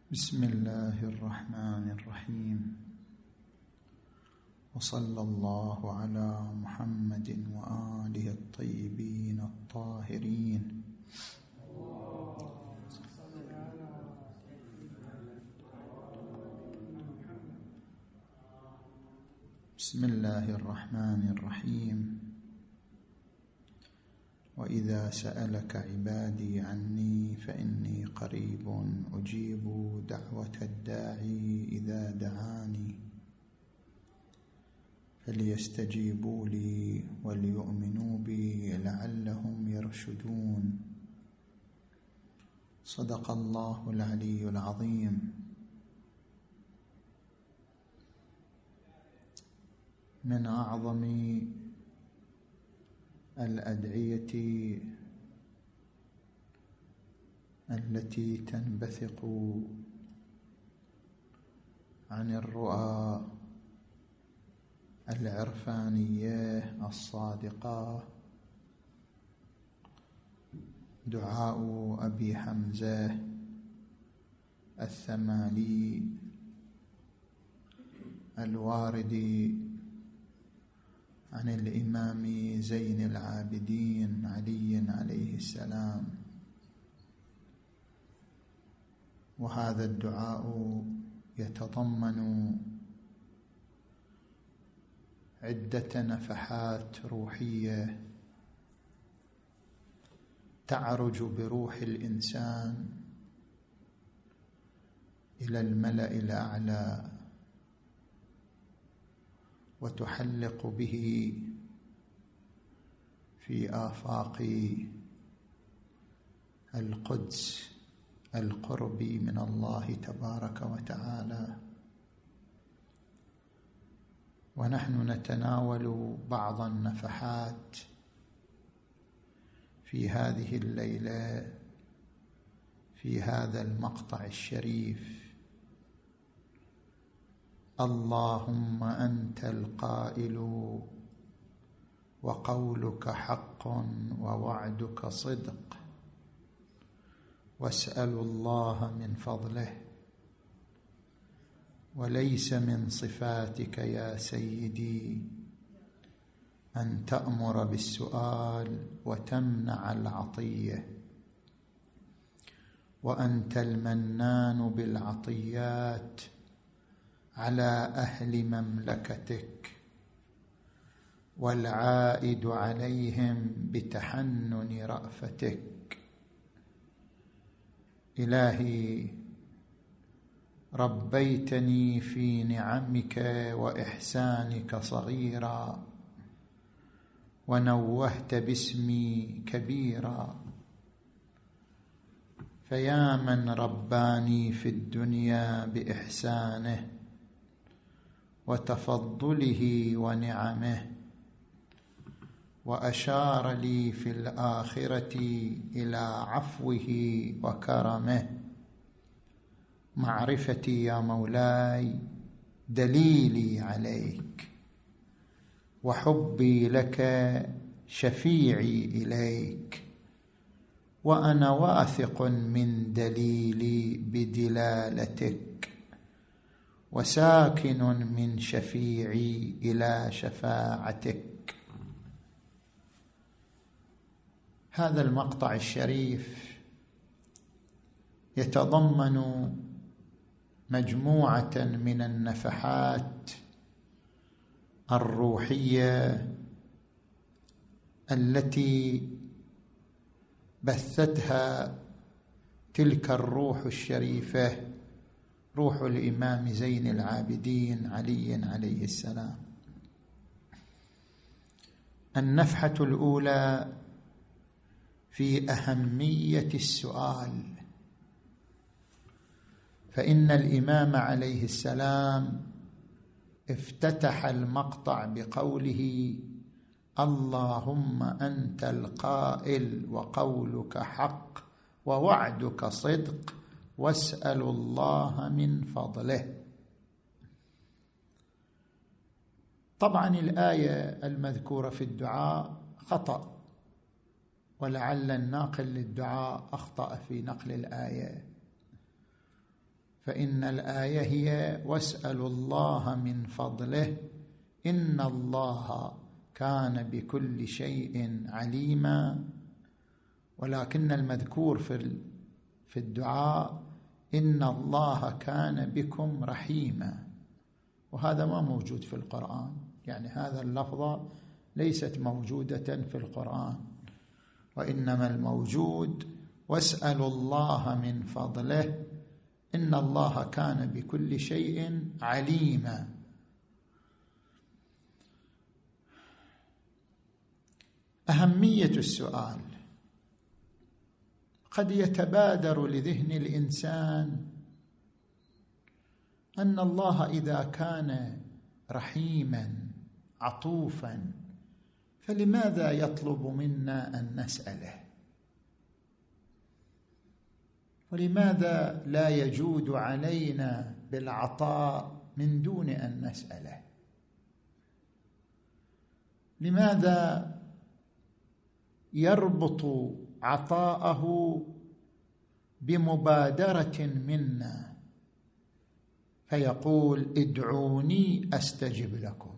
بسم الله الرحمن الرحيم، وصلى الله على محمد وآله الطيبين الطاهرين. بسم الله الرحمن الرحيم. وإذا سألك عبادي عني فإني قريب أجيب دعوة الداعي إذا دعاني فليستجيبوا لي وليؤمنوا بي لعلهم يرشدون. صدق الله العلي العظيم. من أعظم الأدعية التي تنبثق عن الرؤى العرفانية الصادقة دعاء أبي حمزة الثمالي الوارد عن الإمام زين العابدين علي عليه السلام. وهذا الدعاء يتضمن عدة نفحات روحية تعرج بروح الإنسان إلى الملأ الأعلى وتحلق به في آفاق القدس القرب من الله تبارك وتعالى. ونحن نتناول بعض النفحات في هذه الليلة في هذا المقطع الشريف. اللهم أنت القائل وقولك حق ووعدك صدق، واسألوا الله من فضله، وليس من صفاتك يا سيدي أن تأمر بالسؤال وتمنع العطية، وأنت المنان بالعطيات على أهل مملكتك، والعائد عليهم بتحنن رأفتك. إلهي ربيتني في نعمك وإحسانك صغيرا، ونوهت باسمي كبيرا، فيا من رباني في الدنيا بإحسانه وتفضله ونعمه، وأشار لي في الآخرة إلى عفوه وكرمه. معرفتي يا مولاي دليلي عليك، وحبي لك شفيعي إليك، وأنا واثق من دليلي بدلالتك، وساكن من شفيعي إلى شفاعتك. هذا المقطع الشريف يتضمن مجموعة من النفحات الروحية التي بثتها تلك الروح الشريفة، روح الإمام زين العابدين علي عليه السلام. النفحة الأولى في أهمية السؤال، فإن الإمام عليه السلام افتتح المقطع بقوله: اللهم أنت القائل وقولك حق ووعدك صدق، واسأل الله من فضله. طبعا الآية المذكورة في الدعاء خطأ، ولعل الناقل للدعاء أخطأ في نقل الآية، فإن الآية هي واسألوا الله من فضله إن الله كان بكل شيء عليما، ولكن المذكور في الدعاء إن الله كان بكم رحيما، وهذا ما موجود في القرآن، يعني هذا اللفظة ليست موجودة في القرآن، وإنما الموجود واسألوا الله من فضله إن الله كان بكل شيء عليما. أهمية السؤال. قد يتبادر لذهن الإنسان أن الله إذا كان رحيما عطوفا فلماذا يطلب منا أن نسأله؟ ولماذا لا يجود علينا بالعطاء من دون أن نسأله؟ لماذا يربط عطاءه بمبادرة منا فيقول ادعوني أستجب لكم؟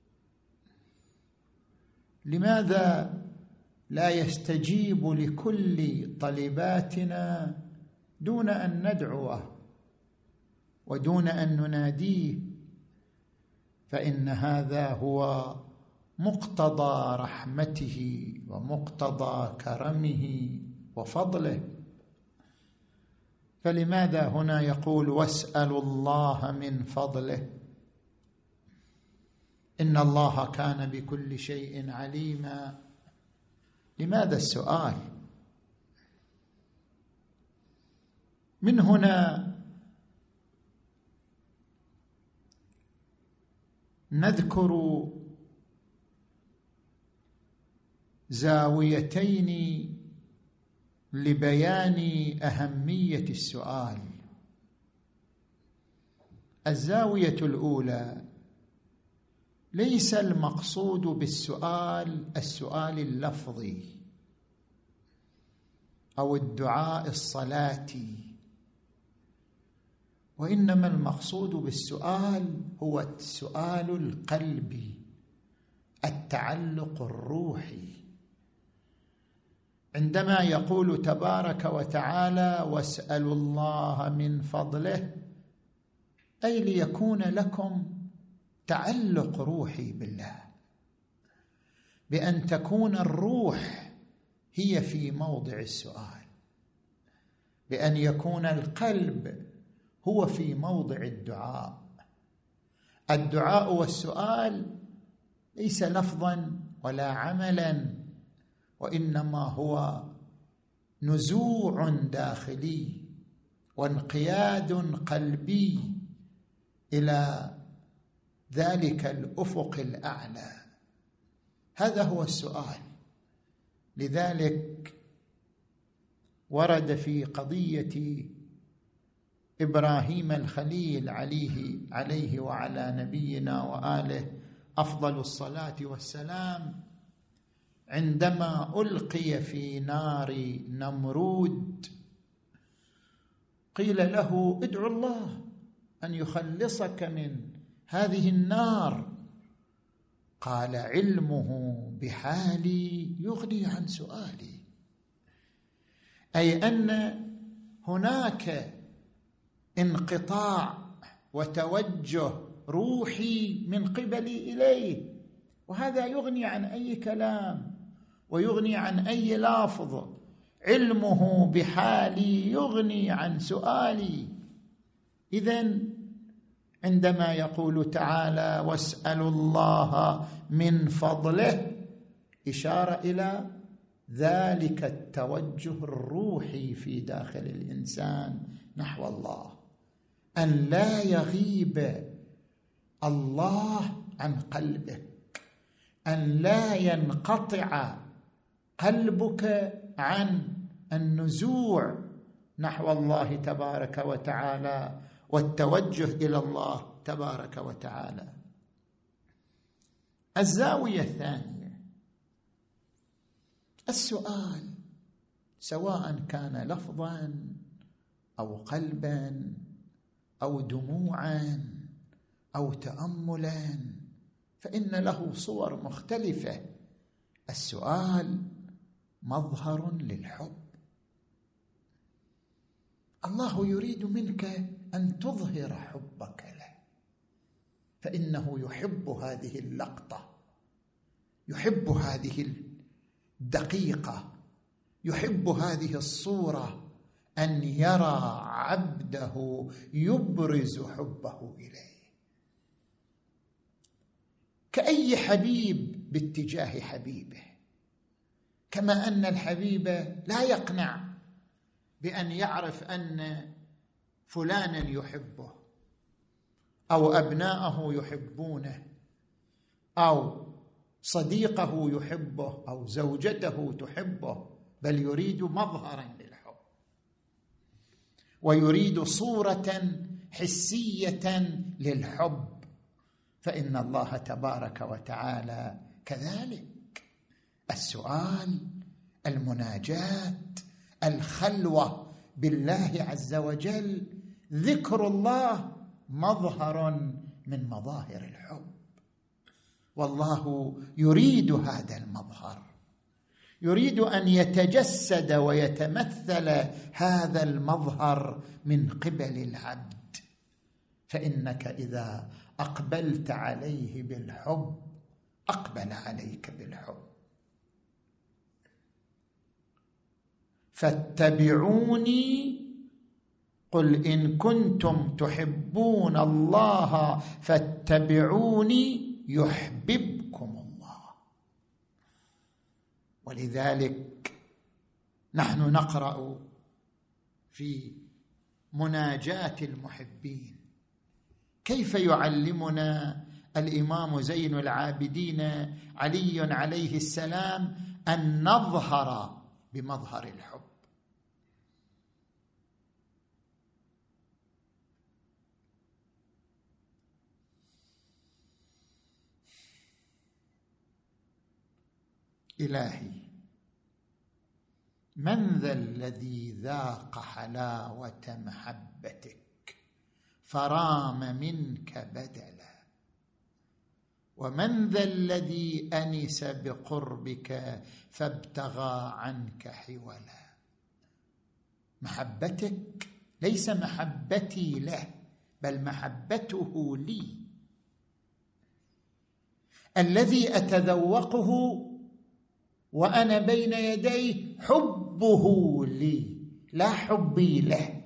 لماذا لا يستجيب لكل طلباتنا دون أن ندعوه ودون أن نناديه؟ فإن هذا هو مقتضى رحمته ومقتضى كرمه وفضله. فلماذا هنا يقول واسألوا الله من فضله إن الله كان بكل شيء عليما؟ لماذا السؤال؟ من هنا نذكر زاويتين لبيان أهمية السؤال. الزاوية الأولى: ليس المقصود بالسؤال السؤال اللفظي أو الدعاء الصلاتي، وإنما المقصود بالسؤال هو السؤال القلبي، التعلق الروحي. عندما يقول تبارك وتعالى واسألوا الله من فضله، أي ليكون لكم تعلق روحي بالله، بأن تكون الروح هي في موضع السؤال، بأن يكون القلب هو في موضع الدعاء. الدعاء والسؤال ليس لفظا ولا عملا، وإنما هو نزوع داخلي وانقياد قلبي إلى ذلك الأفق الأعلى. هذا هو السؤال. لذلك ورد في قضية إبراهيم الخليل عليه وعلى نبينا وآله أفضل الصلاة والسلام، عندما ألقي في نار نمرود قيل له ادعو الله أن يخلصك من هذه النار، قال علمه بحالي يغني عن سؤالي، أي أن هناك انقطاع وتوجه روحي من قبلي إليه، وهذا يغني عن أي كلام ويغني عن أي لافظ. علمه بحالي يغني عن سؤالي. إذن عندما يقول تعالى واسألوا الله من فضله، إشارة إلى ذلك التوجه الروحي في داخل الإنسان نحو الله، أن لا يغيب الله عن قلبك، أن لا ينقطع قلبك عن النزوع نحو الله تبارك وتعالى والتوجه إلى الله تبارك وتعالى. الزاوية الثانية: السؤال سواء كان لفظا أو قلبا أو دموعا أو تأملا، فإن له صور مختلفة. السؤال مظهر للحب. الله يريد منك أن تظهر حبك له، فإنه يحب هذه اللقطة، يحب هذه الدقيقة، يحب هذه الصورة، أن يرى عبده يبرز حبه إليه. كأي حبيب باتجاه حبيبه، كما أن الحبيب لا يقنع بأن يعرف أن فلانا يحبه أو أبناءه يحبونه أو صديقه يحبه أو زوجته تحبه، بل يريد مظهرا للحب، ويريد صورة حسية للحب. فإن الله تبارك وتعالى كذلك. السؤال، المناجاة، الخلوة بالله عز وجل، ذكر الله مظهر من مظاهر الحب، والله يريد هذا المظهر، يريد أن يتجسد ويتمثل هذا المظهر من قبل العبد. فإنك إذا أقبلت عليه بالحب أقبل عليك بالحب. فاتبعوني قل إن كنتم تحبون الله فاتبعوني يحببكم الله. ولذلك نحن نقرأ في مناجاة المحبين كيف يعلمنا الإمام زين العابدين علي عليه السلام أن نظهر بمظهر الحب. إلهي، من ذا الذي ذاق حلاوة محبتك فرام منك بدلا، ومن ذا الذي أنس بقربك فابتغى عنك حولا. محبتك ليس محبتي له، بل محبته لي. الذي أتذوقه وأنا بين يديه حبه لي لا حبي له.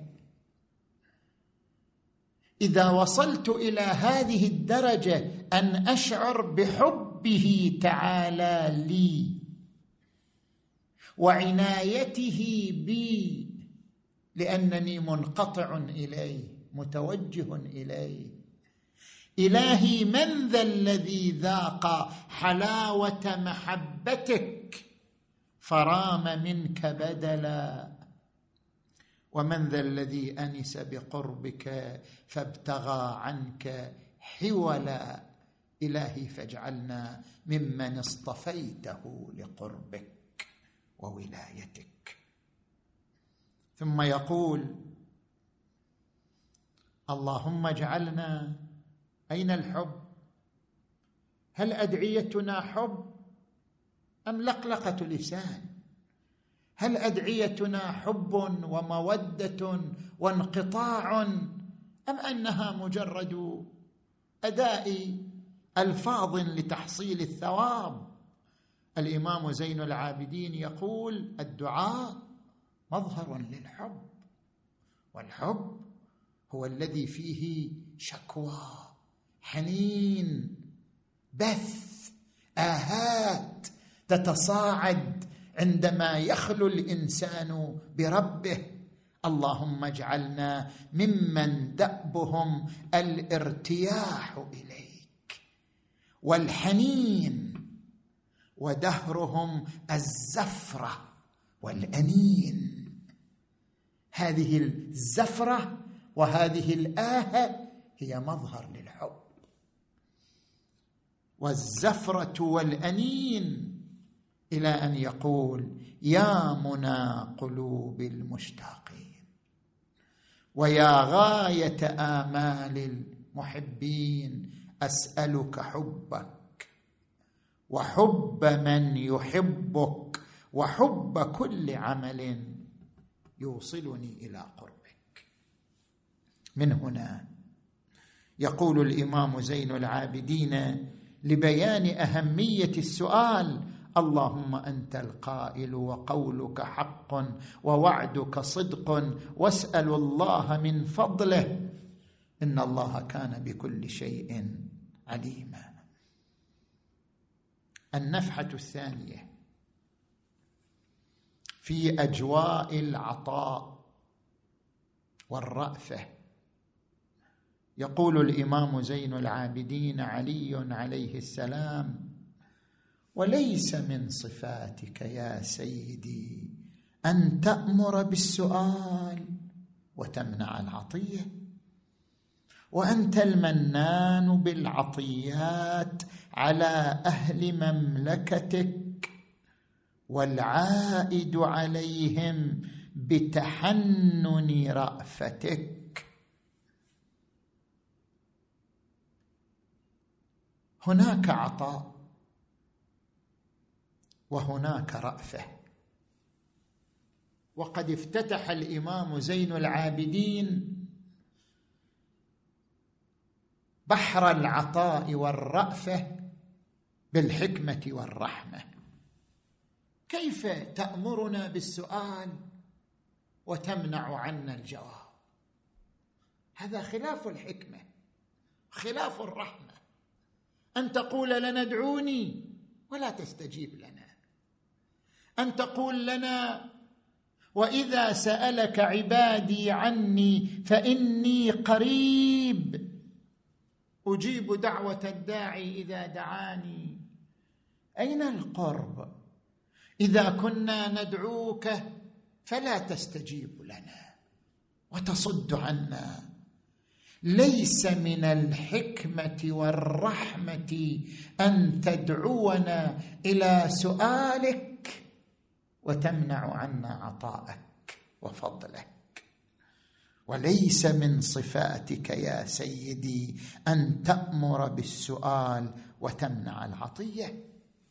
إذا وصلت إلى هذه الدرجة أن أشعر بحبه تعالى لي وعنايته بي، لأنني منقطع إليه متوجه إليه. إلهي، من ذا الذي ذاق حلاوة محبتك فرام منك بدلا، ومن ذا الذي أنس بقربك فابتغى عنك حولا. إلهي، فاجعلنا ممن اصطفيته لقربك وولايتك. ثم يقول: اللهم اجعلنا. أين الحب؟ هل أدعيتنا حب أم لقلقة لسان؟ هل أدعيتنا حب ومودة وانقطاع، أم أنها مجرد أداء ألفاظ لتحصيل الثواب؟ الإمام زين العابدين يقول: الدعاء مظهر للحب، والحب هو الذي فيه شكوى، حنين، بث، آهات تتصاعد عندما يخلو الإنسان بربه. اللهم اجعلنا ممن دأبهم الارتياح إليك والحنين، ودهرهم الزفرة والأنين. هذه الزفرة وهذه الآهة هي مظهر للحب، والزفرة والأنين، إلى أن يقول: يا منى قلوب المشتاقين ويا غاية آمال المحبين أسألك حبك وحب من يحبك وحب كل عمل يوصلني إلى قربك. من هنا يقول الإمام زين العابدين لبيان أهمية السؤال: اللهم أنت القائل وقولك حق ووعدك صدق، واسأل الله من فضله إن الله كان بكل شيء عليما. النفحة الثانية في أجواء العطاء والرأفة. يقول الإمام زين العابدين علي عليه السلام: وليس من صفاتك يا سيدي أن تأمر بالسؤال وتمنع العطية، وأنت المنان بالعطيات على أهل مملكتك والعائد عليهم بتحنن رأفتك. هناك عطاء وهناك رأفة. وقد افتتح الإمام زين العابدين بحر العطاء والرأفة بالحكمة والرحمة. كيف تأمرنا بالسؤال وتمنع عنا الجواب؟ هذا خلاف الحكمة، خلاف الرحمة. أن تقول لنا ادعوني ولا تستجيب لنا، أن تقول لنا وإذا سألك عبادي عني فإني قريب أجيب دعوة الداعي إذا دعاني. أين القرب إذا كنا ندعوك فلا تستجيب لنا وتصد عنا؟ ليس من الحكمة والرحمة أن تدعونا إلى سؤالك وتمنع عنا عطاءك وفضلك. وليس من صفاتك يا سيدي أن تأمر بالسؤال وتمنع العطية،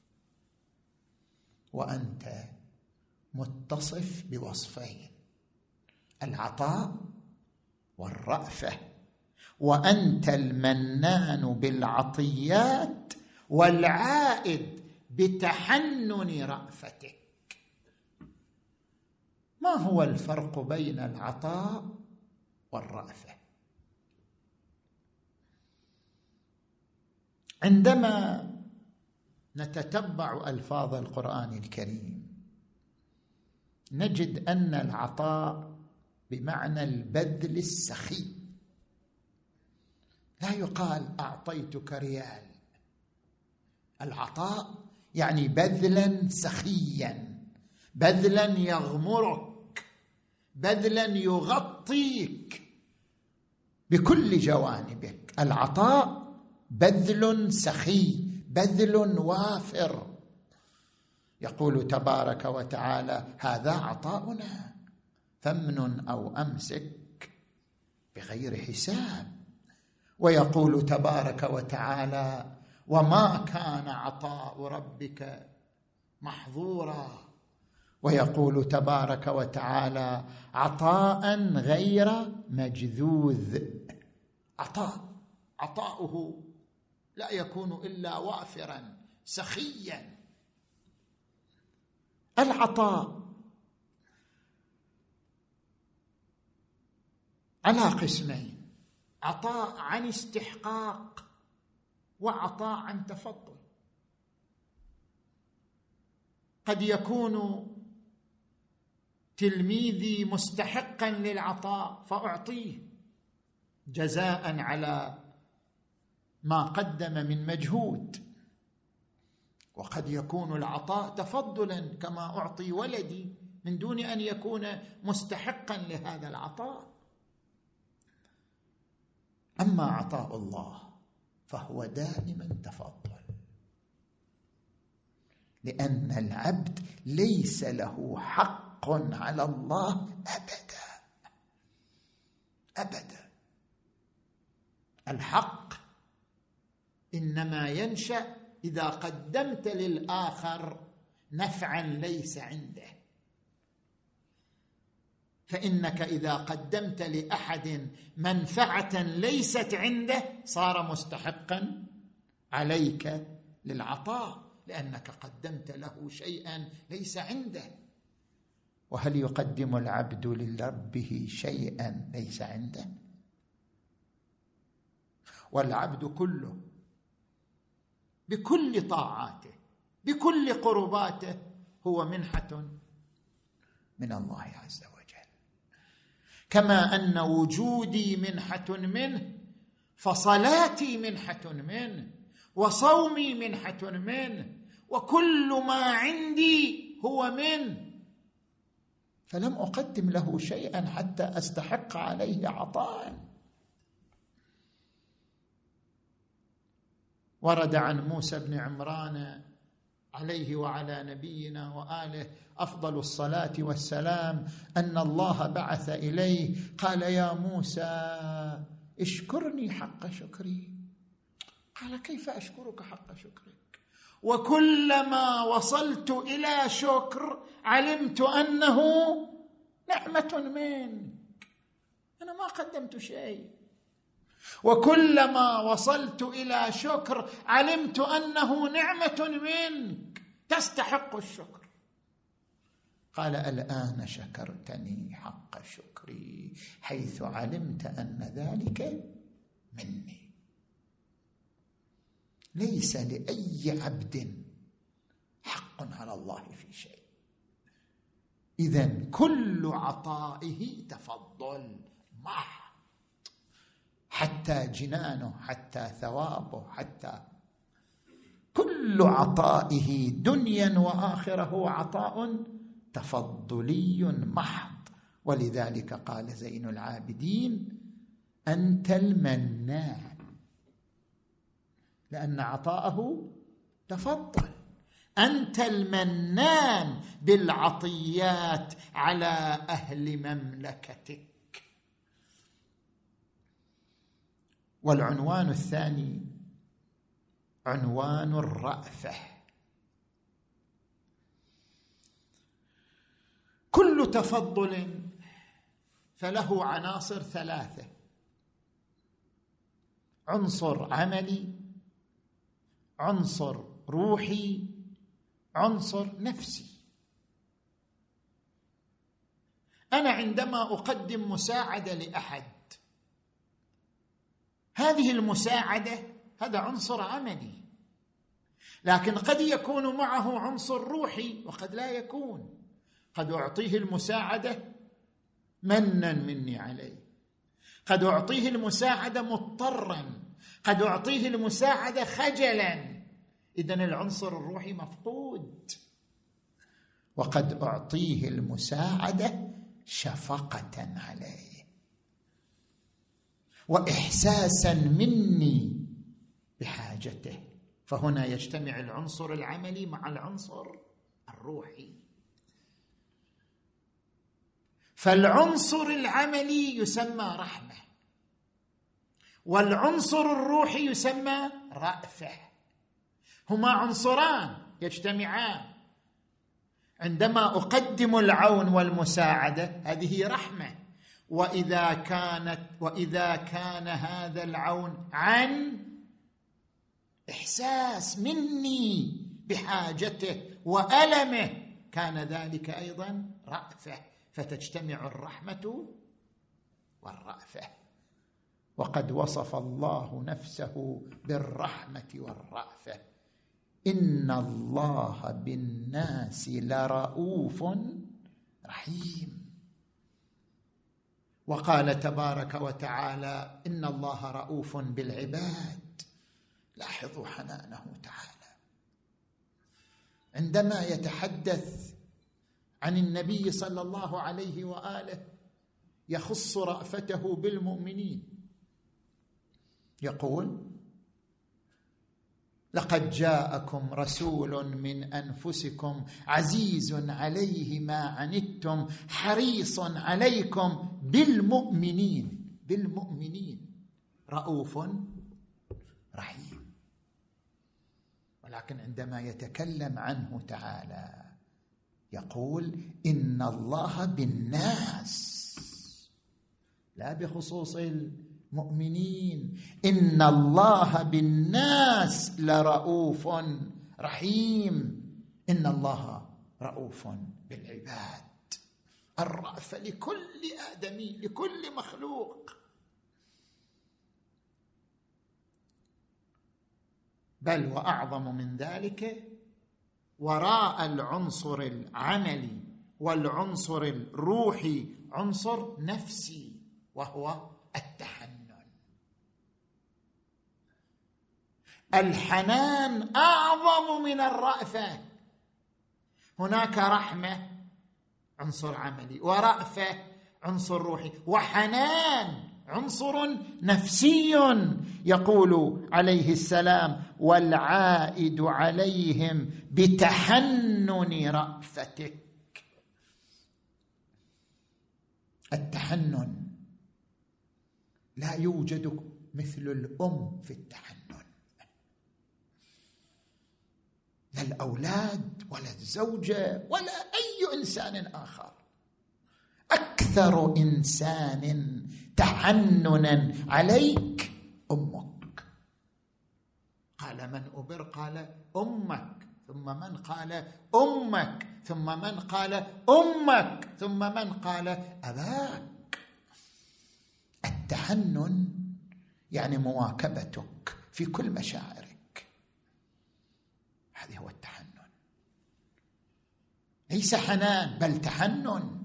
وأنت متصف بوصفين: العطاء والرأفة، وأنت المنان بالعطيات والعائد بتحنن رأفتك. ما هو الفرق بين العطاء والرأفة؟ عندما نتتبع ألفاظ القرآن الكريم نجد أن العطاء بمعنى البذل السخي. لا يقال أعطيتك ريال. العطاء يعني بذلا سخيا، بذلا يغمرك، بذلا يغطيك بكل جوانبك. العطاء بذل سخي، بذل وافر. يقول تبارك وتعالى: هذا عطاؤنا فامنن أو أمسك بغير حساب. ويقول تبارك وتعالى: وما كان عطاء ربك محظورا. ويقول تبارك وتعالى: عطاء غير مجذوذ. عطاؤه لا يكون إلا وافرا سخيا. العطاء على قسمين: عطاء عن استحقاق وعطاء عن تفضل. قد يكون تلميذي مستحقا للعطاء فأعطيه جزاء على ما قدم من مجهود، وقد يكون العطاء تفضلا كما أعطي ولدي من دون أن يكون مستحقا لهذا العطاء. أما عطاء الله فهو دائما تفضل، لأن العبد ليس له حق على الله أبدا. أبدا. الحق إنما ينشأ إذا قدمت للآخر نفعا ليس عنده، فإنك إذا قدمت لأحد منفعة ليست عنده صار مستحقا عليك للعطاء، لأنك قدمت له شيئا ليس عنده. وهل يقدم العبد لربه شيئا ليس عنده؟ والعبد كله بكل طاعاته بكل قرباته هو منحة من الله عز وجل، كما أن وجودي منحة منه، فصلاتي منحة منه، وصومي منحة منه، وكل ما عندي هو منه، فلم أقدم له شيئا حتى أستحق عليه عطاء. ورد عن موسى بن عمران عليه وعلى نبينا وآله أفضل الصلاة والسلام أن الله بعث إليه قال: يا موسى اشكرني حق شكري. قال: كيف أشكرك حق شكرك؟ وكلما وصلت إلى شكر علمت أنه نعمة منك، أنا ما قدمت شيء. وكلما وصلت إلى شكر علمت أنه نعمة منك تستحق الشكر. قال: الآن شكرتني حق شكري حيث علمت أن ذلك مني. ليس لأي عبد حق على الله في شيء، إذن كل عطائه تفضل محض، حتى جنانه، حتى ثوابه، حتى كل عطائه دنيا وآخرة هو عطاء تفضلي محض. ولذلك قال زين العابدين: أنت المنان، لأن عطاءه تفضل. أنت المنان بالعطيات على أهل مملكتك. والعنوان الثاني عنوان الرأفة. كل تفضل فله عناصر ثلاثة: عنصر عملي، عنصر روحي، عنصر نفسي. أنا عندما أقدم مساعدة لأحد، هذه المساعدة هذا عنصر عملي، لكن قد يكون معه عنصر روحي وقد لا يكون. قد أعطيه المساعدة منا مني عليه، قد أعطيه المساعدة مضطرا، قد أعطيه المساعدة خجلا، إذن العنصر الروحي مفقود. وقد أعطيه المساعدة شفقة عليه وإحساسا مني بحاجته، فهنا يجتمع العنصر العملي مع العنصر الروحي. فالعنصر العملي يسمى رحمة، والعنصر الروحي يسمى رأفة. هما عنصران يجتمعان. عندما أقدم العون والمساعدة هذه رحمة، وإذا كان هذا العون عن إحساس مني بحاجته وألمه كان ذلك أيضا رأفة، فتجتمع الرحمة والرأفة. وقد وصف الله نفسه بالرحمة والرأفة: إن الله بالناس لرؤوف رحيم. وقال تبارك وتعالى: إن الله رؤوف بالعباد. لاحظوا حنانه تعالى عندما يتحدث عن النبي صلى الله عليه وآله، يخص رأفته بالمؤمنين، يقول: لقد جاءكم رسول من أنفسكم عزيز عليه ما عنتم حريص عليكم بالمؤمنين بالمؤمنين رؤوف رحيم. ولكن عندما يتكلم عنه تعالى يقول إن الله بالناس، لا بخصوص المؤمنين، إن الله بالناس لرؤوف رحيم. إن الله رؤوف بالعباد، الرأفة لكل آدمي، لكل مخلوق. بل وأعظم من ذلك، وراء العنصر العملي والعنصر الروحي عنصر نفسي، وهو التحنن. الحنان أعظم من الرأفة. هناك رحمة عنصر عملي، ورأفة عنصر روحي، وحنان عنصر نفسي. يقول عليه السلام والعائد عليهم بتحنن رأفتك. التحنن لا يوجد مثل الأم في التحنن، لا الأولاد ولا الزوجة ولا أي إنسان آخر. أكثر إنسان تحننا عليك أمك. قال من أبر؟ قال أمك. ثم من؟ قال أمك. ثم من؟ قال أمك. ثم من؟ قال أباك. التحنن يعني مواكبتك في كل مشاعرك، هذا هو التحنن، ليس حنان بل تحنن.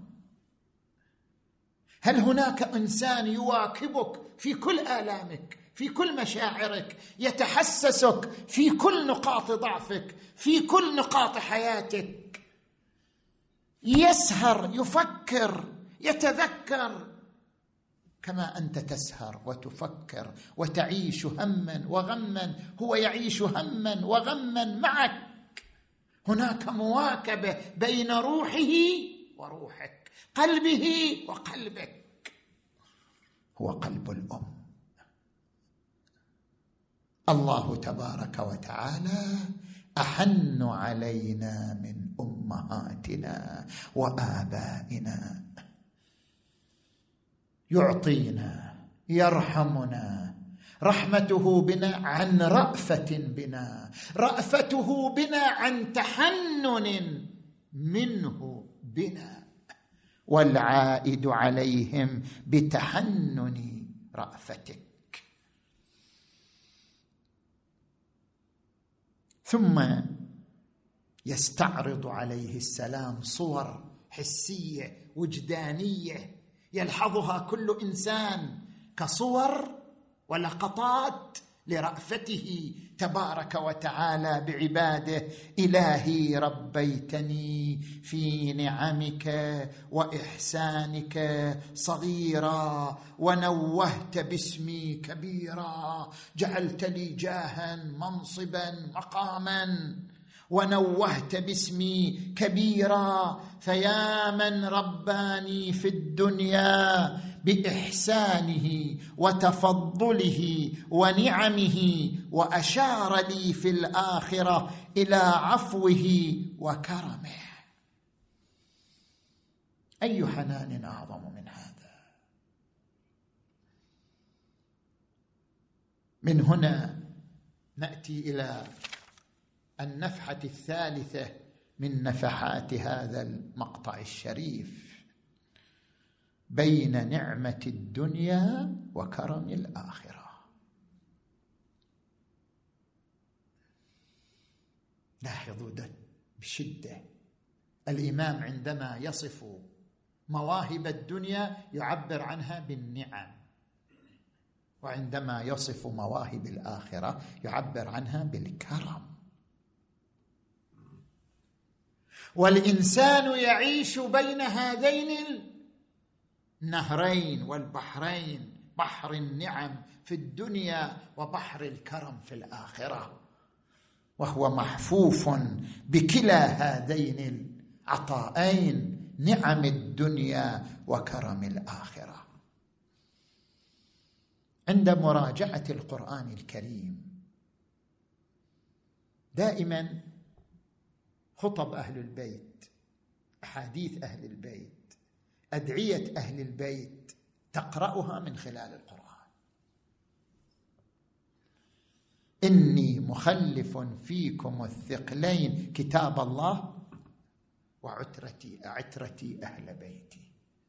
هل هناك إنسان يواكبك في كل آلامك، في كل مشاعرك، يتحسسك في كل نقاط ضعفك، في كل نقاط حياتك، يسهر، يفكر، يتذكر كما أنت تسهر وتفكر وتعيش هما وغما، هو يعيش هما وغما معك. هناك مواكبة بين روحه وروحك، قلبه وقلبك. هو قلب الأم. الله تبارك وتعالى أحن علينا من أمهاتنا وآبائنا، يعطينا، يرحمنا، رحمته بنا عن رأفة بنا، رأفته بنا عن تحنن منه بنا، والعائد عليهم بتحنن رأفتك. ثم يستعرض عليه السلام صور حسية وجدانية يلحظها كل إنسان كصور ولقطات لرأفته تبارك وتعالى بعباده. إلهي ربيتني في نعمك وإحسانك صغيرا، ونوهت باسمي كبيرا، جعلت لي جاها منصبا مقاما، ونوهت باسمي كبيرا. فيا من رباني في الدنيا بإحسانه وتفضله ونعمه، وأشار لي في الآخرة إلى عفوه وكرمه. أي حنان أعظم من هذا؟ من هنا نأتي إلى النفحة الثالثة من نفحات هذا المقطع الشريف، بين نعمة الدنيا وكرم الآخرة. لاحظوا بشدة الإمام عندما يصف مواهب الدنيا يعبر عنها بالنعم، وعندما يصف مواهب الآخرة يعبر عنها بالكرم. والإنسان يعيش بين هذين النهرين والبحرين، بحر النعم في الدنيا وبحر الكرم في الآخرة، وهو محفوف بكلا هذين العطاءين، نعم الدنيا وكرم الآخرة. عند مراجعة القرآن الكريم دائما خطب أهل البيت، أحاديث أهل البيت، أدعية أهل البيت تقرأها من خلال القرآن. إني مخلف فيكم الثقلين كتاب الله وعترتي أهل بيتي.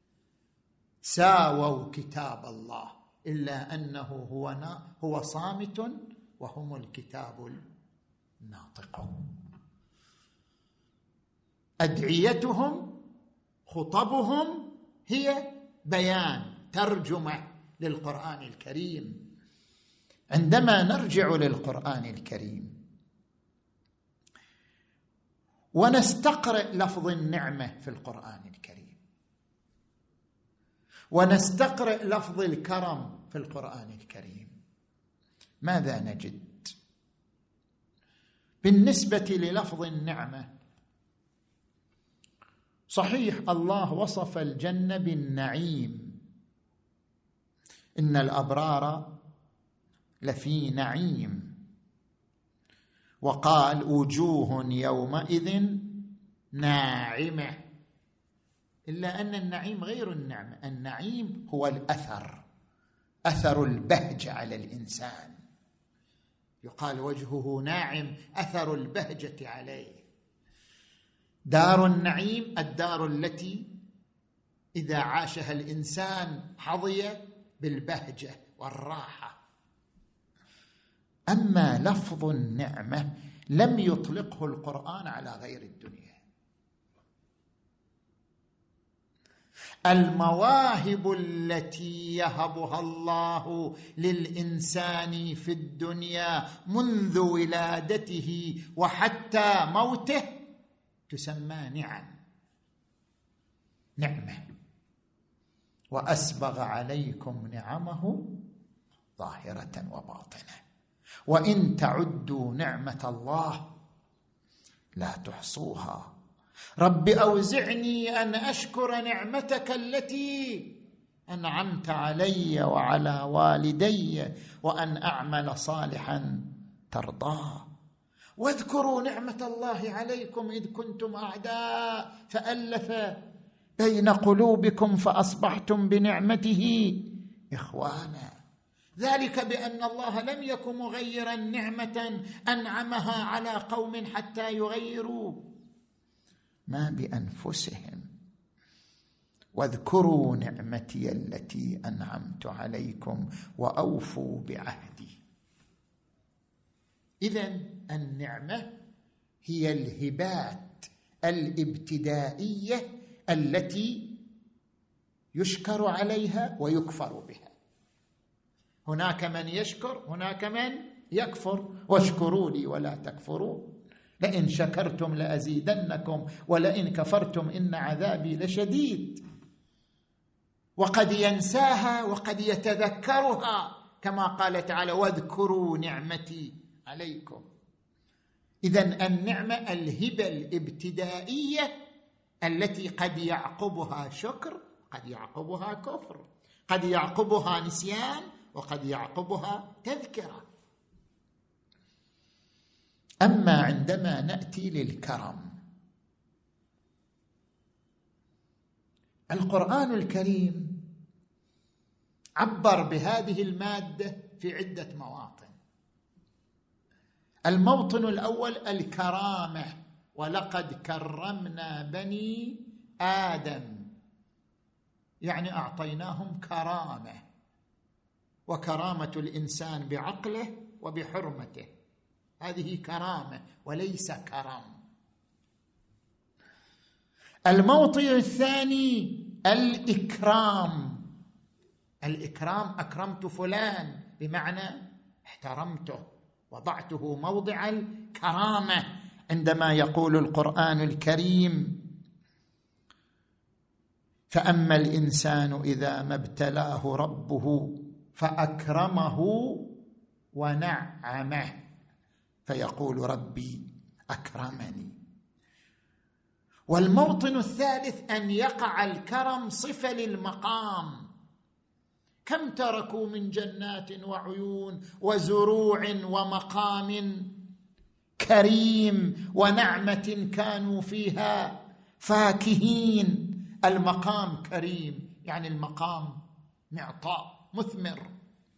ساووا كتاب الله إلا أنه هو صامت وهم الكتاب الناطقون. أدعيتهم خطبهم هي بيان ترجمة للقرآن الكريم. عندما نرجع للقرآن الكريم ونستقرأ لفظ النعمة في القرآن الكريم ونستقرأ لفظ الكرم في القرآن الكريم، ماذا نجد؟ بالنسبة للفظ النعمة، صحيح الله وصف الجنة بالنعيم، إن الأبرار لفي نعيم، وقال وجوه يومئذ ناعمة، إلا أن النعيم غير النعمة. النعيم هو الأثر، أثر البهجة على الإنسان، يقال وجهه ناعم أثر البهجة عليه. دار النعيم الدار التي إذا عاشها الإنسان حظي بالبهجة والراحة. أما لفظ النعمة لم يطلقه القرآن على غير الدنيا. المواهب التي يهبها الله للإنسان في الدنيا منذ ولادته وحتى موته تسمى نعمة. وأسبغ عليكم نعمه ظاهرة وباطنة وإن تعدوا نعمة الله لا تحصوها. رب أوزعني أن أشكر نعمتك التي أنعمت علي وعلى والدي وأن أعمل صالحا ترضاه. واذكروا نعمة الله عليكم إذ كنتم أعداء فألف بين قلوبكم فأصبحتم بنعمته إخوانا. ذلك بأن الله لم يكن مغيرا نعمة أنعمها على قوم حتى يغيروا ما بأنفسهم. واذكروا نعمتي التي أنعمت عليكم وأوفوا بعهدي. إذن النعمة هي الهبات الابتدائية التي يشكر عليها ويكفر بها. هناك من يشكر، هناك من يكفر. واشكروا لي ولا تكفرون لئن شكرتم لأزيدنكم ولئن كفرتم إن عذابي لشديد. وقد ينساها وقد يتذكرها كما قال تعالى واذكروا نعمتي عليكم. إذن النعمة الهبة الابتدائية التي قد يعقبها شكر، قد يعقبها كفر، قد يعقبها نسيان، وقد يعقبها تذكرة. أما عندما نأتي للكرم، القرآن الكريم عبر بهذه المادة في عدة مواطن. الموطن الأول الكرامة، ولقد كرمنا بني آدم، يعني أعطيناهم كرامة، وكرامة الإنسان بعقله وبحرمته، هذه كرامة وليس كرم. الموطن الثاني الإكرام. الإكرام أكرمت فلان بمعنى احترمته، وضعته موضع الكرامة. عندما يقول القرآن الكريم فأما الإنسان إذا ما ابتلاه ربه فأكرمه ونعمه فيقول ربي أكرمني. والموطن الثالث أن يقع الكرم صفة للمقام، كم تركوا من جنات وعيون وزروع ومقام كريم ونعمة كانوا فيها فاكهين. المقام كريم يعني المقام معطاء مثمر،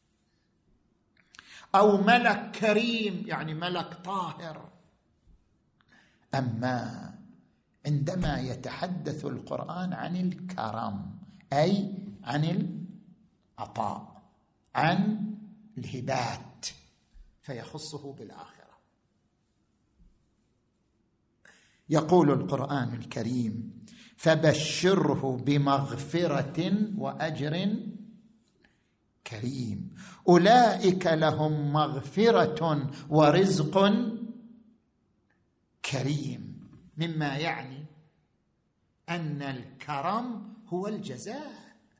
أو ملك كريم يعني ملك طاهر. أما عندما يتحدث القرآن عن الكرم أي عن العطاء، عن الهبات، فيخصه بالآخرة. يقول القرآن الكريم: فبشره بمغفرة وأجر كريم. أولئك لهم مغفرة ورزق كريم، مما يعني أن الكرم هو الجزاء.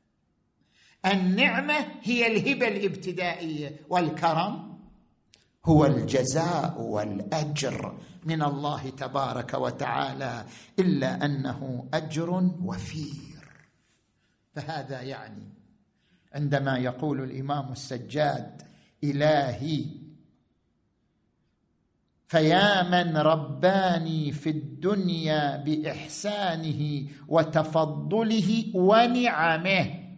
النعمة هي الهبة الابتدائية، والكرم هو الجزاء والأجر من الله تبارك وتعالى، إلا أنه أجر وفير. فهذا يعني عندما يقول الإمام السجاد: إلهي فيا من رباني في الدنيا بإحسانه وتفضله ونعمه،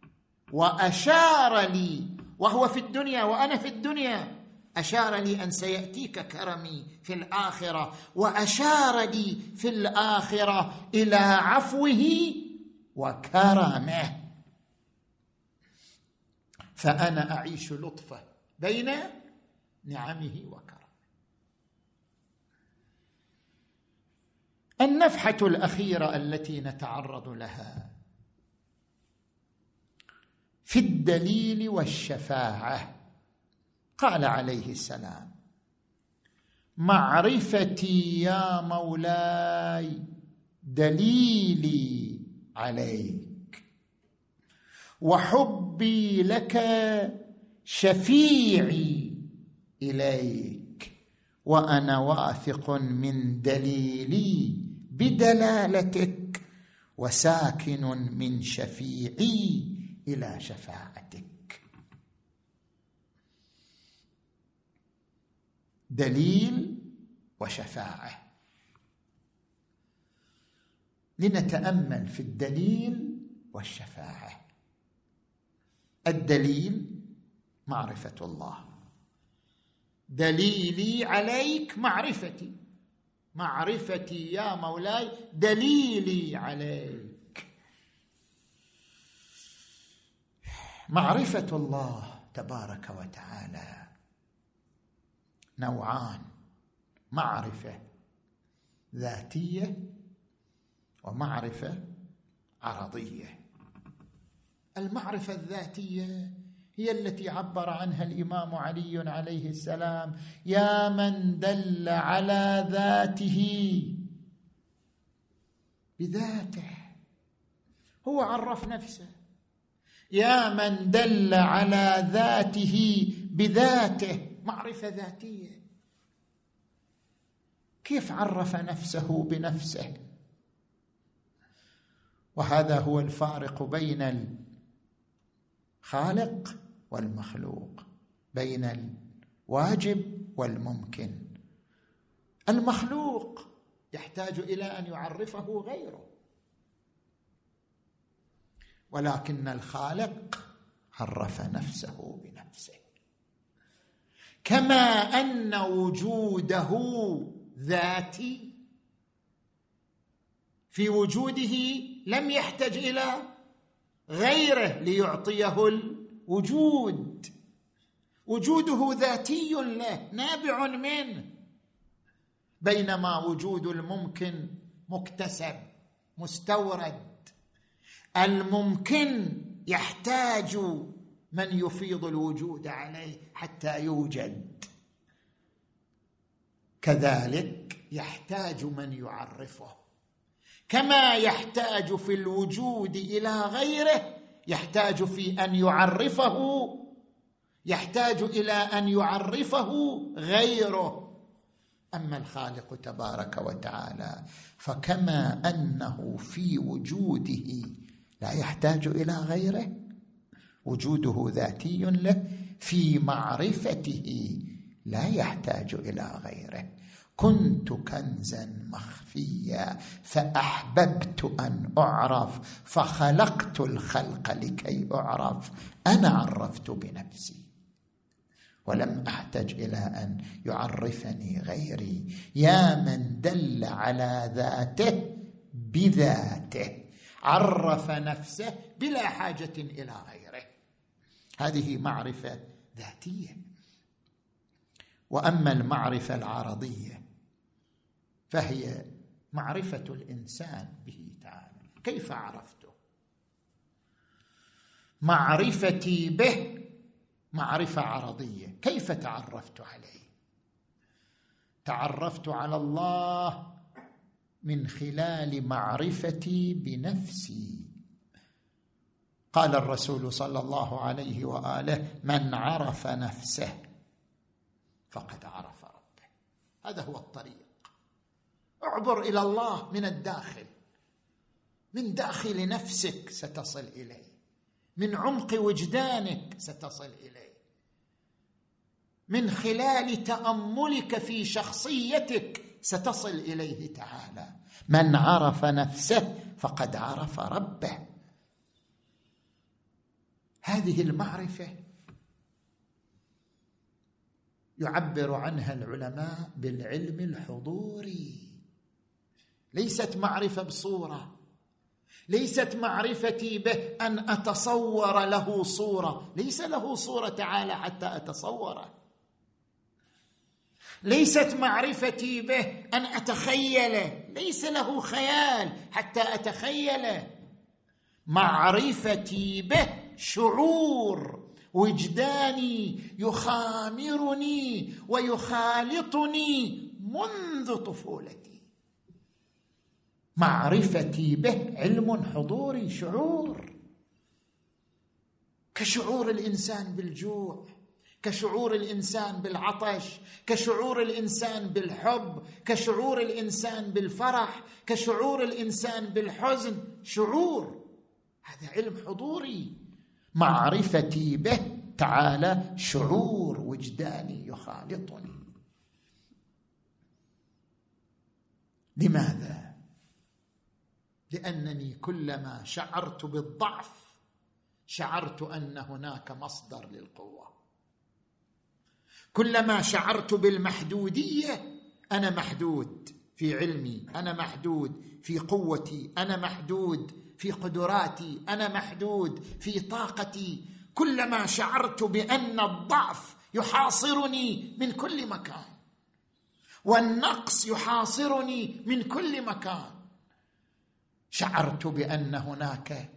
وأشار لي وهو في الدنيا وأنا في الدنيا، أشار لي أن سيأتيك كرمي في الآخرة، وأشار لي في الآخرة إلى عفوه وكرمه، فأنا أعيش لطفه بين نعمه وكرمه. النفحة الأخيرة التي نتعرض لها في الدليل والشفاعة، قال عليه السلام: معرفتي يا مولاي دليلي عليك، وحبي لك شفيعي إليك، وأنا واثق من دليلي بدلالتك، وساكن من شفيعي إلى شفاعتك. دليل وشفاعة. لنتأمل في الدليل والشفاعة. الدليل معرفة الله، دليلي عليك معرفتي، معرفتي يا مولاي دليلي عليك. معرفة الله تبارك وتعالى نوعان: معرفة ذاتية ومعرفة عرضية. المعرفة الذاتية هي التي عبر عنها الإمام علي عليه السلام: يا من دل على ذاته بذاته. هو عرف نفسه: يا من دل على ذاته بذاته. معرفة ذاتية. كيف عرف نفسه بنفسه؟ وهذا هو الفارق بين الخالق والمخلوق، بين الواجب والممكن. المخلوق يحتاج إلى أن يعرفه غيره، ولكن الخالق عرف نفسه بنفسه. كما أن وجوده ذاتي، في وجوده لم يحتج إلى غيره ليعطيه الوجود، وجوده ذاتي له نابع منه، بينما وجود الممكن مكتسب مستورد. الممكن يحتاج من يفيض الوجود عليه حتى يوجد، كذلك يحتاج من يعرفه. كما يحتاج في الوجود إلى غيره، يحتاج في أن يعرفه، يحتاج إلى أن يعرفه غيره. أما الخالق تبارك وتعالى فكما أنه في وجوده لا يحتاج إلى غيره، وجوده ذاتي له في معرفته، لا يحتاج إلى غيره. كنت كنزا مخفيا فأحببت أن أعرف، فخلقت الخلق لكي أعرف. أنا عرفت بنفسي ولم أحتج إلى أن يعرفني غيري. يا من دل على ذاته بذاته، عرف نفسه بلا حاجة إلى غيره. هذه معرفة ذاتية. وأما المعرفة العرضية فهي معرفة الإنسان به تعالى. كيف عرفته؟ معرفتي به معرفة عرضية. كيف تعرفت عليه؟ تعرفت على الله من خلال معرفتي بنفسي. قال الرسول صلى الله عليه وآله: من عرف نفسه فقد عرف ربه. هذا هو الطريق. اعبر إلى الله من الداخل، من داخل نفسك ستصل إليه، من عمق وجدانك ستصل إليه، من خلال تأملك في شخصيتك ستصل إليه تعالى. من عرف نفسه فقد عرف ربه. هذه المعرفة يعبر عنها العلماء بالعلم الحضوري. ليست معرفة بصورة، ليست معرفتي به أن أتصور له صورة، ليس له صورة تعالى حتى أتصوره. ليست معرفتي به أن أتخيله، ليس له خيال حتى أتخيله. معرفتي به شعور وجداني يخامرني ويخالطني منذ طفولتي. معرفتي به علم حضوري، شعور، كشعور الإنسان بالجوع، كشعور الإنسان بالعطش، كشعور الإنسان بالحب، كشعور الإنسان بالفرح، كشعور الإنسان بالحزن. شعور، هذا علم حضوري. معرفتي به تعالى شعور وجداني يخالطني. لماذا؟ لأنني كلما شعرت بالضعف شعرت أن هناك مصدر للقوة. كلما شعرت بالمحدودية، أنا محدود في علمي، أنا محدود في قوتي، أنا محدود في قدراتي، أنا محدود في طاقتي. كلما شعرت بأن الضعف يحاصرني من كل مكان والنقص يحاصرني من كل مكان، شعرت بأن هناك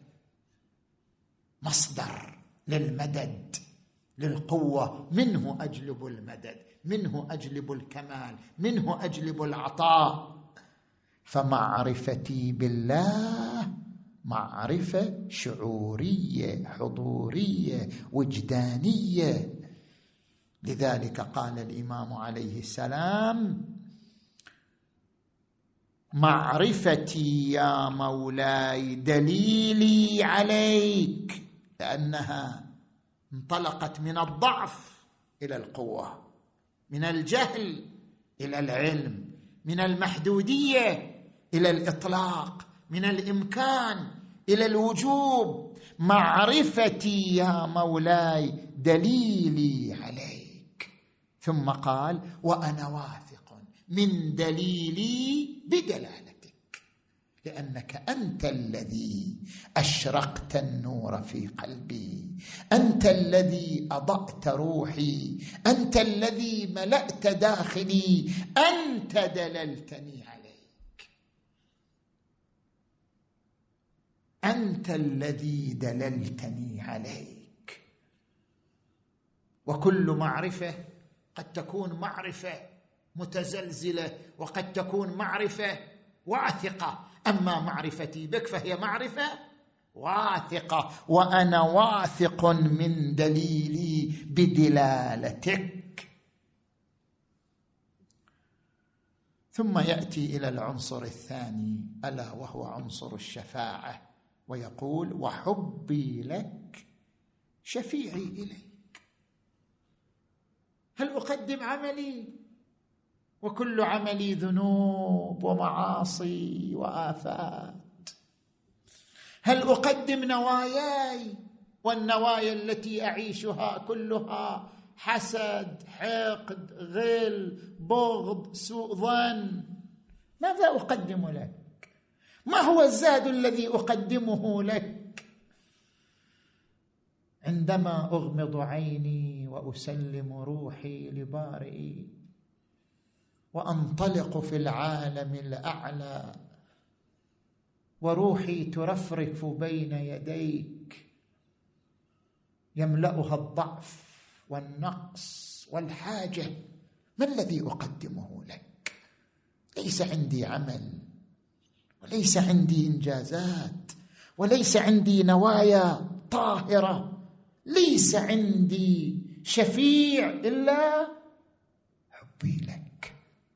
مصدر للمدد، للقوة، منه أجلب المدد، منه أجلب الكمال، منه أجلب العطاء. فمعرفتي بالله معرفة شعورية حضورية وجدانية. لذلك قال الإمام عليه السلام: معرفتي يا مولاي دليلي عليك، لأنها انطلقت من الضعف إلى القوة، من الجهل إلى العلم، من المحدودية إلى الإطلاق، من الإمكان إلى الوجوب. معرفتي يا مولاي دليلي عليك. ثم قال: وأنا واثق من دليلي بدلالتك، لأنك أنت الذي أشرقت النور في قلبي، أنت الذي أضأت روحي، أنت الذي ملأت داخلي، أنت دللتني عليك، أنت الذي دللتني عليك. وكل معرفة قد تكون معرفة متزلزلة وقد تكون معرفة واثقة، أما معرفتي بك فهي معرفة واثقة، وأنا واثق من دليلي بدلالتك. ثم يأتي إلى العنصر الثاني ألا وهو عنصر الشفاعة، ويقول: وحبي لك شفيعي إليك. هل أقدم عملي؟ وكل عملي ذنوب ومعاصي وآفات. هل أقدم نواياي؟ والنوايا التي أعيشها كلها حسد، حقد، غل، بغض، سوء ظن. ماذا أقدم لك؟ ما هو الزاد الذي أقدمه لك؟ عندما أغمض عيني وأسلم روحي لبارئي وأنطلق في العالم الأعلى وروحي ترفرف بين يديك يملأها الضعف والنقص والحاجة، ما الذي أقدمه لك؟ ليس عندي عمل، وليس عندي إنجازات، وليس عندي نوايا طاهرة، ليس عندي شفيع إلا حبي لك،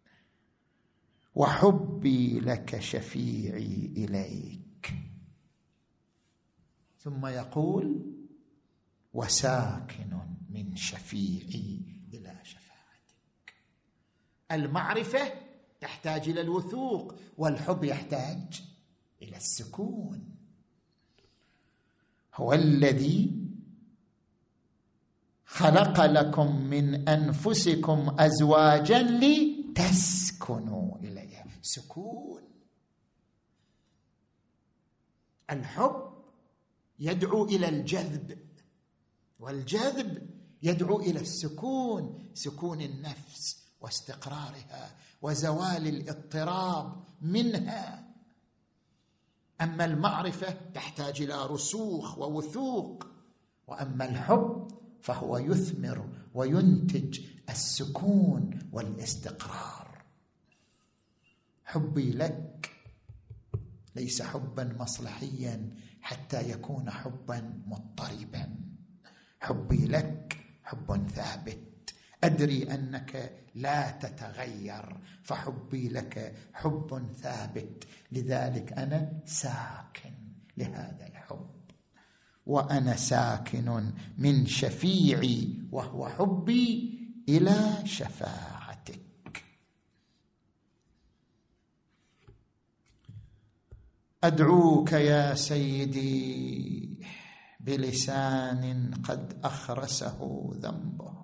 وحبي لك شفيعي إليك. ثم يقول: وساكن من شفيعي إلى شفاعتك. المعرفة تحتاج إلى الوثوق، والحب يحتاج إلى السكون. هو الذي خلق لكم من أنفسكم أزواجا لتسكنوا إليها. سكون. الحب يدعو إلى الجذب، والجذب يدعو إلى السكون، سكون النفس واستقرارها وزوال الاضطراب منها. أما المعرفة تحتاج إلى رسوخ ووثوق، وأما الحب فهو يثمر وينتج السكون والاستقرار. حبي لك ليس حبا مصلحيا حتى يكون حبا مضطربا. حبي لك حب ثابت، أدري أنك لا تتغير، فحبي لك حب ثابت، لذلك أنا ساكن لهذا الحب. وأنا ساكن من شفيعي وهو حبي إلى شفاعتك. أدعوك يا سيدي بلسان قد أخرسه ذنبه،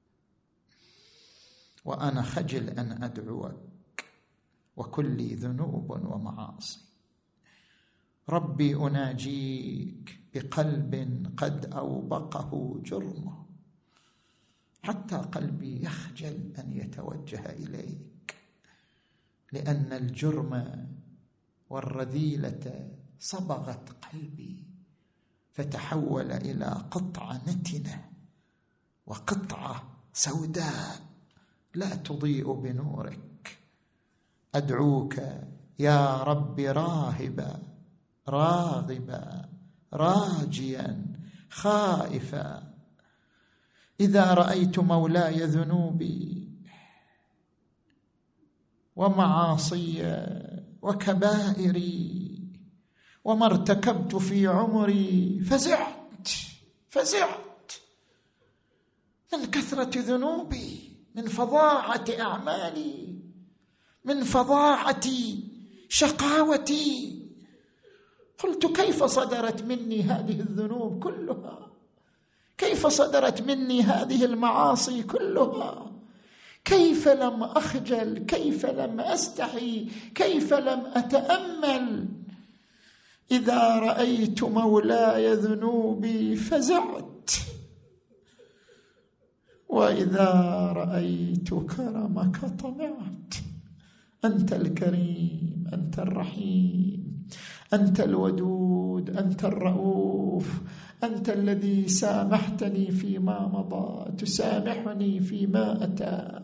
وأنا خجل أن أدعوك وكلي ذنوب ومعاصي. ربي أناجيك بقلب قد أوبقه جرمه، حتى قلبي يخجل أن يتوجه إليك، لأن الجرم والرذيلة صبغت قلبي فتحول إلى قطعة نتنة وقطعة سوداء لا تضيء بنورك. أدعوك يا رب راهبا راغبا راجيا خائفا، إذا رأيت مولاي ذنوبي ومعاصي وكبائري وما ارتكبت في عمري فزعت من كثرة ذنوبي، من فظاعة أعمالي، من فظاعة شقاوتي. قلت: كيف صدرت مني هذه الذنوب كلها؟ كيف صدرت مني هذه المعاصي كلها؟ كيف لم أخجل؟ كيف لم أستحي؟ كيف لم أتأمل؟ إذا رأيت مولاي ذنوبي فزعت، وإذا رأيت كرمك طمعت. أنت الكريم، أنت الرحيم، أنت الودود، أنت الرؤوف، أنت الذي سامحتني فيما مضى، تسامحني فيما أتى.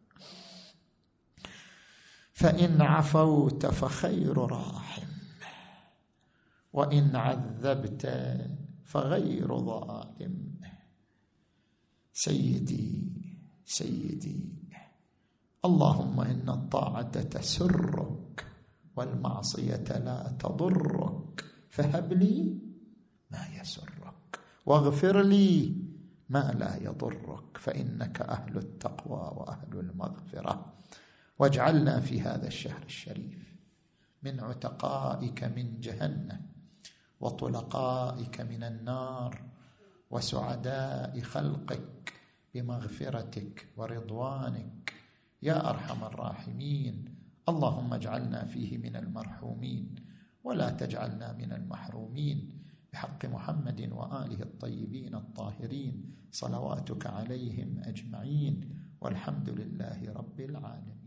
فإن عفوت فخير راحم، وإن عذبت فغير ظالم. سيدي اللهم إن الطاعة تسرك والمعصية لا تضرك، فهب لي ما يسرك واغفر لي ما لا يضرك، فإنك أهل التقوى وأهل المغفرة. واجعلنا في هذا الشهر الشريف من عتقائك من جهنم وطلقائك من النار وسعداء خلقك بمغفرتك ورضوانك يا أرحم الراحمين. اللهم اجعلنا فيه من المرحومين ولا تجعلنا من المحرومين، بحق محمد وآله الطيبين الطاهرين، صلواتك عليهم أجمعين، والحمد لله رب العالمين.